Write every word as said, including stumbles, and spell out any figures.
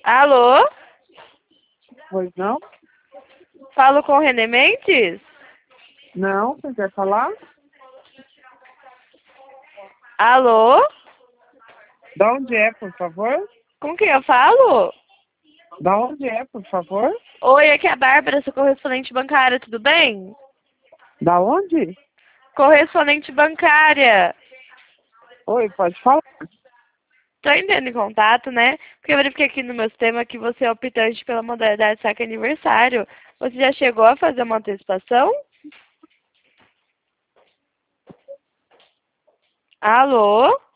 Alô? Pois não? Falo com o René Mendes? Não, você quer falar? Alô? Da onde é, por favor? Com quem eu falo? Da onde é, por favor? Oi, aqui é a Bárbara, sou correspondente bancária, tudo bem? Da onde? Correspondente bancária. Oi, pode falar? Tô entrando em contato, né? Porque eu verifiquei aqui no meu sistema que você é optante pela modalidade saque aniversário. Você já chegou a fazer uma antecipação? Alô?